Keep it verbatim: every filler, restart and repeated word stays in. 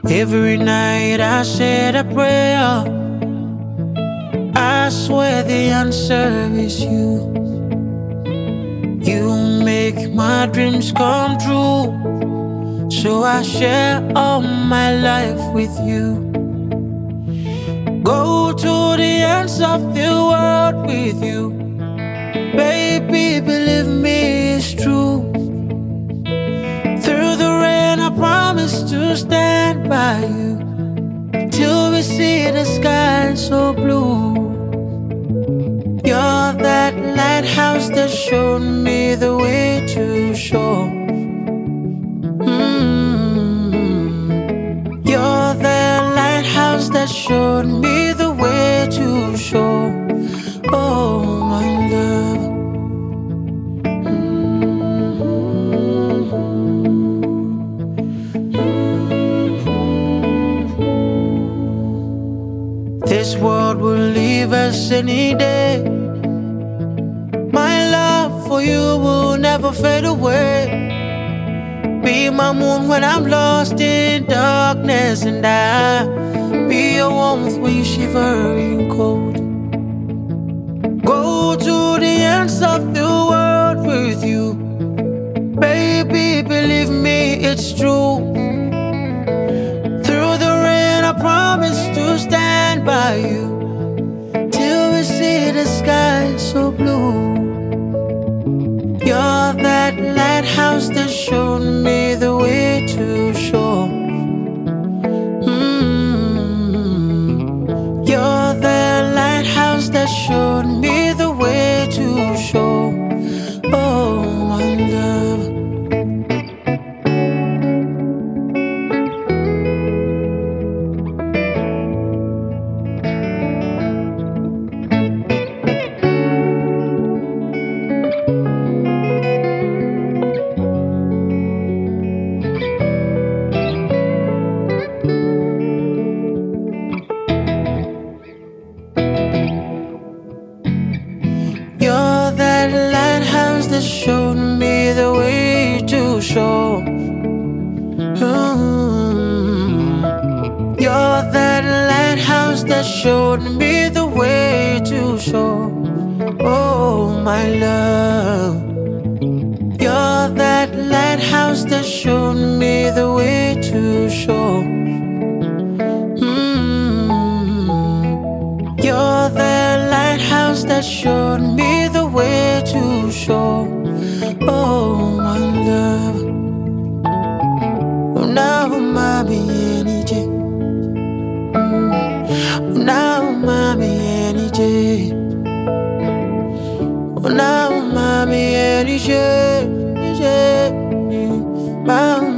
Every night I said a prayer. I swear the answer is you. You make my dreams come true, so I share all my life with you. Go to the ends of the world with you. Baby, believe me, it's true. Through the rain, I promise to stand by you till we see the sky so blue. You're that lighthouse that showed me the way to shore. Mm-hmm. You're that lighthouse that showed me the way to shore. Oh, my love. This world will leave us any day. My love for you will never fade away. Be my moon when I'm lost in darkness, and I be your warmth when you shiver in cold. Go to the ends of the world with you. Baby, believe me, it's true. Through the rain, I promise to stand by you till we see the sky so blue. You're that lighthouse that showed me the way to shore. Mm-hmm. You're that lighthouse that showed me the way to shore. Oh, my love. You're that lighthouse that showed me the way to shore. Mm. You're that lighthouse that showed me the way to shore. Oh, my love. You're that lighthouse that showed me the way to shore. Mm. You're that lighthouse that showed me the way to shore. Oh, my love. Now, mommy, any day. Now, mommy, any day. Now, mommy, any day.